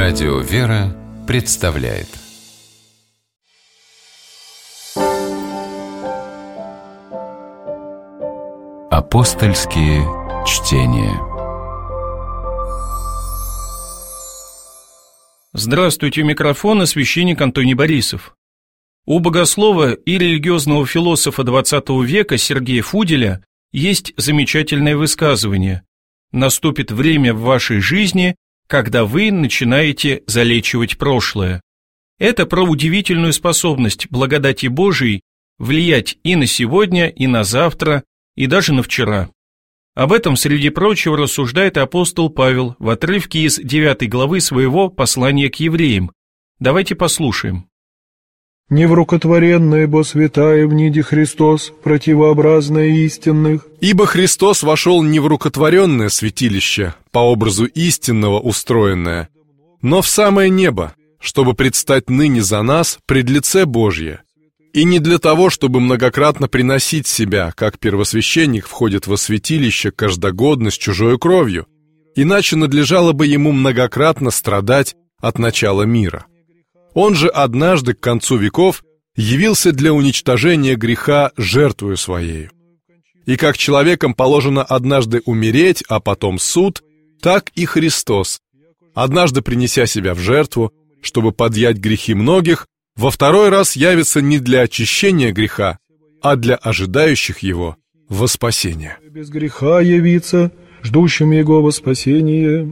Радио «Вера» представляет Апостольские чтения. Здравствуйте, у микрофона священник Антоний Борисов. У богослова и религиозного философа XX века Сергея Фуделя есть замечательное высказывание: «Наступит время в вашей жизни, когда вы начинаете залечивать прошлое». Это про удивительную способность благодати Божией влиять и на сегодня, и на завтра, и даже на вчера. Об этом, среди прочего, рассуждает апостол Павел в отрывке из 9 главы своего послания к евреям. Давайте послушаем. «Неврукотворенное, бо святая в ниде Христос, противообразное истинных. Ибо Христос вошел не в рукотворенное святилище, по образу истинного устроенное, но в самое небо, чтобы предстать ныне за нас пред лице Божье. И не для того, чтобы многократно приносить себя, как первосвященник входит во святилище каждогодно с чужою кровью, иначе надлежало бы ему многократно страдать от начала мира. Он же однажды к концу веков явился для уничтожения греха жертвою своею. И как человекам положено однажды умереть, а потом суд, так и Христос, однажды принеся себя в жертву, чтобы подъять грехи многих, во второй раз явится не для очищения греха, а для ожидающих его во спасение. Без греха явиться, ждущим его во спасение».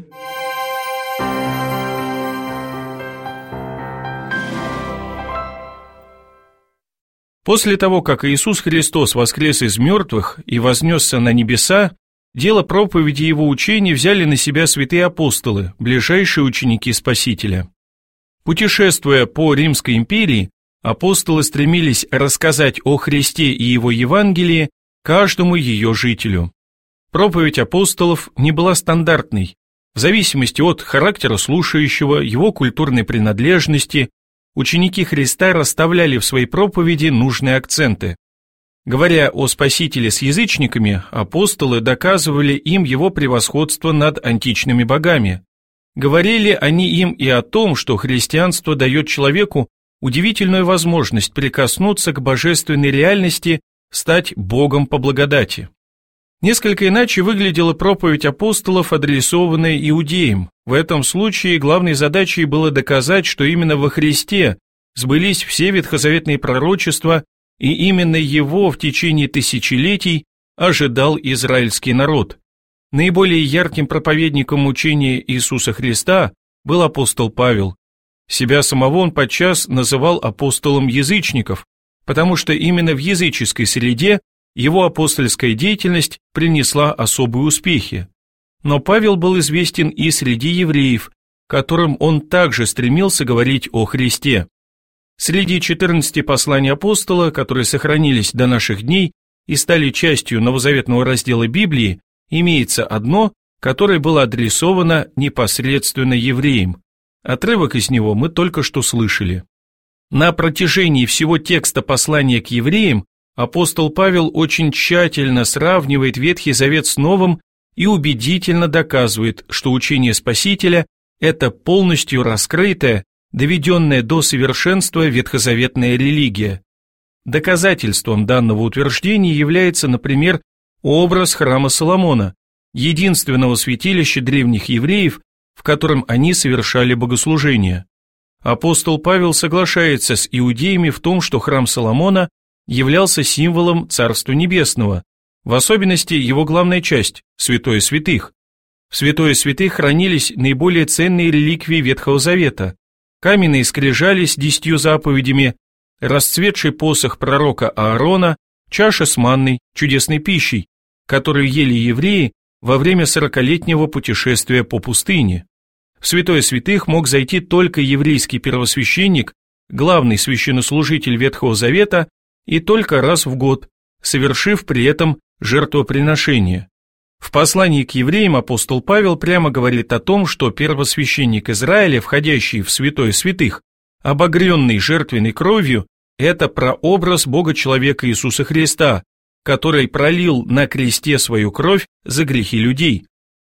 После того, как Иисус Христос воскрес из мертвых и вознесся на небеса, дело проповеди Его учения взяли на себя святые апостолы, ближайшие ученики Спасителя. Путешествуя по Римской империи, апостолы стремились рассказать о Христе и Его Евангелии каждому ее жителю. Проповедь апостолов не была стандартной. В зависимости от характера слушающего, его культурной принадлежности, ученики Христа расставляли в своей проповеди нужные акценты. Говоря о Спасителе с язычниками, апостолы доказывали им его превосходство над античными богами. Говорили они им и о том, что христианство дает человеку удивительную возможность прикоснуться к божественной реальности, стать Богом по благодати. Несколько иначе выглядела проповедь апостолов, адресованная иудеям. В этом случае главной задачей было доказать, что именно во Христе сбылись все ветхозаветные пророчества, и именно Его в течение тысячелетий ожидал израильский народ. Наиболее ярким проповедником учения Иисуса Христа был апостол Павел. Себя самого он подчас называл апостолом язычников, потому что именно в языческой среде его апостольская деятельность принесла особые успехи. Но Павел был известен и среди евреев, которым он также стремился говорить о Христе. Среди 14 посланий апостола, которые сохранились до наших дней и стали частью новозаветного раздела Библии, имеется одно, которое было адресовано непосредственно евреям. Отрывок из него мы только что слышали. На протяжении всего текста послания к евреям апостол Павел очень тщательно сравнивает Ветхий Завет с Новым и убедительно доказывает, что учение Спасителя – это полностью раскрытая, доведенная до совершенства ветхозаветная религия. Доказательством данного утверждения является, например, образ храма Соломона, единственного святилища древних евреев, в котором они совершали богослужение. Апостол Павел соглашается с иудеями в том, что храм Соломона являлся символом Царства Небесного, в особенности его главная часть – Святое Святых. В Святое Святых хранились наиболее ценные реликвии Ветхого Завета: каменные скрижали с 10 заповедями, расцветший посох пророка Аарона, чаша с манной, чудесной пищей, которую ели евреи во время 40-летнего путешествия по пустыне. В Святое Святых мог зайти только еврейский первосвященник, главный священнослужитель Ветхого Завета, и только раз в год, совершив при этом жертвоприношение. В послании к евреям апостол Павел прямо говорит о том, что первосвященник Израиля, входящий в Святое Святых, обогренный жертвенной кровью, это прообраз Бога-человека Иисуса Христа, который пролил на кресте свою кровь за грехи людей.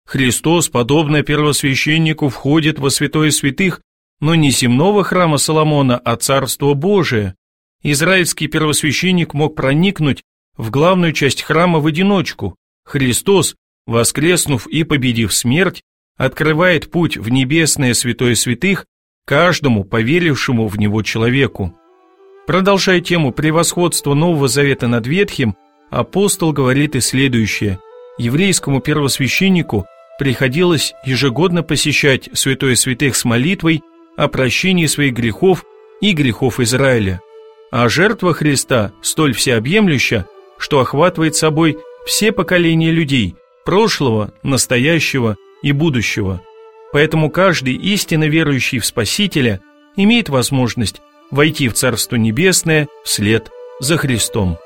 Христос, подобно первосвященнику, входит во святое святых, но не земного храма Соломона, а Царство Божие. Израильский первосвященник мог проникнуть в главную часть храма в одиночку. Христос, воскреснув и победив смерть, открывает путь в небесное святое святых каждому поверившему в него человеку. Продолжая тему превосходства Нового Завета над Ветхим, апостол говорит и следующее. Еврейскому первосвященнику приходилось ежегодно посещать святое святых с молитвой о прощении своих грехов и грехов Израиля. А жертва Христа столь всеобъемлюща, что охватывает собой все поколения людей, прошлого, настоящего и будущего. Поэтому каждый истинно верующий в Спасителя имеет возможность войти в Царство Небесное вслед за Христом.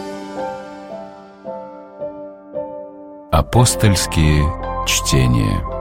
Апостольские чтения.